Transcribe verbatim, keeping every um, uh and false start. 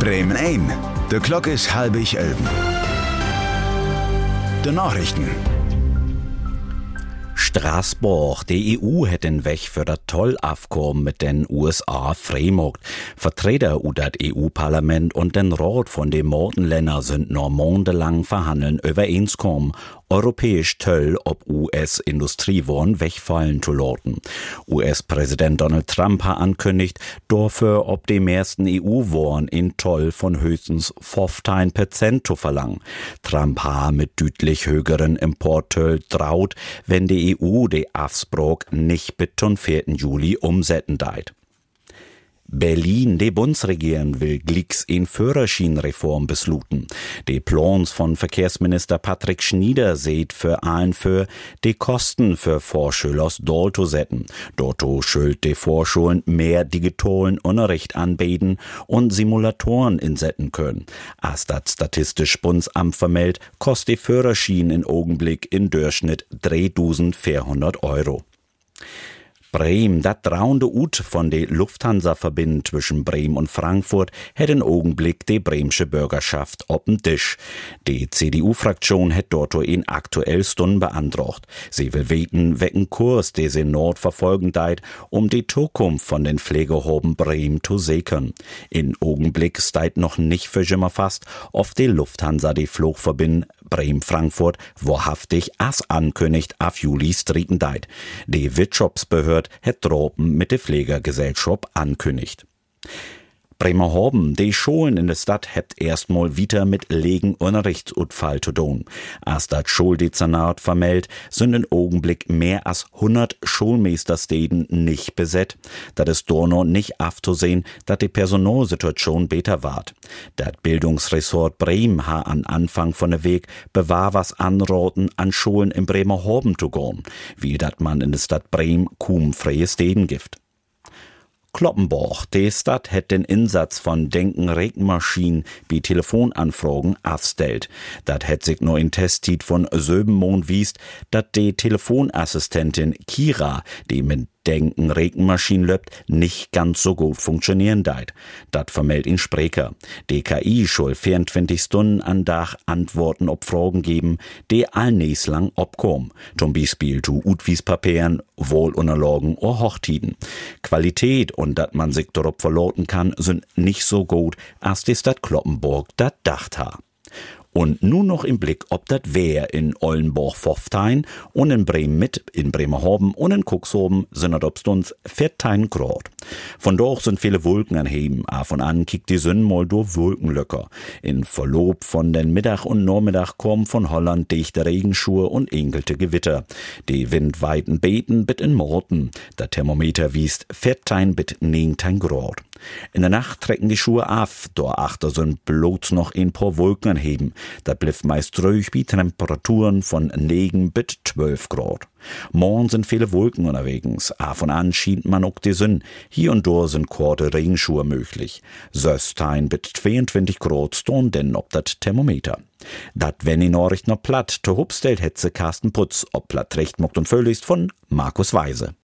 Bremen ein. De Klok is halb ich elben. De Nachrichten. Straßburg, die E U hat den Weg für das Zollabkommen mit den U S A freimogt. Vertreter u dat E U-Parlament und den Rat von den Mortenländer sind noch monatelang verhandeln übereinskommen, europäisch Töll ob U S-Industriewaren wegfallen zu lassen. U S-Präsident Donald Trump hat ankündigt, dafür ob die meisten E U-Waren in Toll von höchstens fünfzehn Prozent zu verlangen. Trump hat mit deutlich höheren Importtöll traut, wenn die E U die Afsprach nicht bis zum vierten Juli umsetzen deit. Berlin, die Bundesregierung will glicks in Führerscheinreform besluten. Die Plans von Verkehrsminister Patrick Schnieder seht für allen für die Kosten für Vorschülers dort zu setzen. Dort schuld die Vorschulen mehr digitalen Unterricht anbieten und Simulatoren insetzen können. Als das Statistisch Bundesamt vermeldet, kostet die Führerschein im Augenblick im Durchschnitt dreitausendvierhundert Euro. Bremen, dat traunde Ut von de Lufthansa-Verbindung zwischen Bremen und Frankfurt, hätt in Augenblick de bremsche Bürgerschaft ob'n Tisch. Die C D U-Fraktion hätt dort in aktuell Stunden beantragt. Sie will weten, wecken Kurs de sie Nord verfolgen deit, um die Zukunft von den Pflegehoben Bremen zu sichern. In Augenblick steit noch nicht für immer fast, ob die Lufthansa die Flugverbindung Bremen-Frankfurt wahrhaftig as ankündigt auf Juli striken deit. Die Wirtschaftsbehörde het Tropen mit der Pflegergesellschaft ankündigt. Bremerhaven, die Schulen in der Stadt hebt erstmal wieder mit legen Unterrichtsunfall zu tun. Als das Schuldezernat vermeldet, sind im Augenblick mehr als hundert Schulmeisterstäden nicht besetzt. Das ist doch noch nicht abzusehen, dass die Personalsituation besser ward. Das Bildungsressort Bremen hat an Anfang von der Weg bewahr was anraten, an Schulen in Bremerhaven zu gehen, wie dat man in der Stadt Bremen kaum freie Städen gibt. Cloppenburg, die Stadt hat den Einsatz von Denken-Regenmaschinen bei Telefonanfragen aufgestellt. Dat hat sich nur in Testit von Söbenmond wiest, dat die Telefonassistentin Kira, die mit Denken-Regenmaschinen löbt, nicht ganz so gut funktionieren deit. Dat vermeldet in Spreker. Die K I soll vierundzwanzig Stunden an Tag Antworten auf Fragen geben, die allnächst lang obkommen. Zum Beispiel zu Utwiespapieren, Wohlunterlagen oder Hochtiden. Qualität und dat man sich darauf verlauten kann, sind nicht so gut, als die Stadt Cloppenburg dat dacht ha. Und nun noch im Blick, ob dat wär in Ollenburg-Pfofftein und in Bremen mit, in Bremerhaven und in Cuxhaven sind dat obstunds vierzehn Grad. Von dort sind viele Wolken anheben, a von an kickt die Sonne mal durch Wolkenlöcker. In Verlob von den Mittag und Nachmittag kommen von Holland dichte Regenschur und enkelte Gewitter. Die windweiten Beeten bit in Morten. Der Thermometer wiest vierzehn bis neunzehn Grad. In der Nacht trecken die Schuhe af, da achter sind bloß noch ein paar Wolken anheben. Das bleibt meist ruhig bei Temperaturen von neun bis zwölf Grad. Morgen sind viele Wolken unterwegs, a von an schient man auch die Sonne. Hier und da sind kurze Regenschuhe möglich. Söstein bis zweiundzwanzig Grad stehen denn ob das Thermometer. Dat wenn die Nachricht noch platt, to hubstellt hetze Carsten Putz, ob platt recht mocht und völlig von Markus Weise.